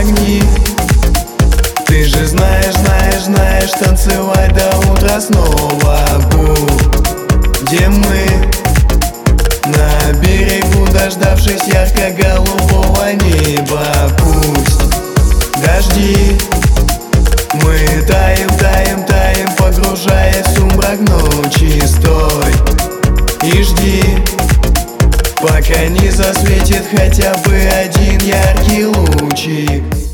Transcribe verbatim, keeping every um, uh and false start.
огни. Ты же знаешь, знаешь, знаешь, танцевать до утра снова. Путь, где мы на берегу, дождавшись ярко-голубого неба. Пусть дожди, мы таем, таем, таем, погружаясь в сумрак ночи. Стой и жди, пока не засветит хотя бы один яркий лучик.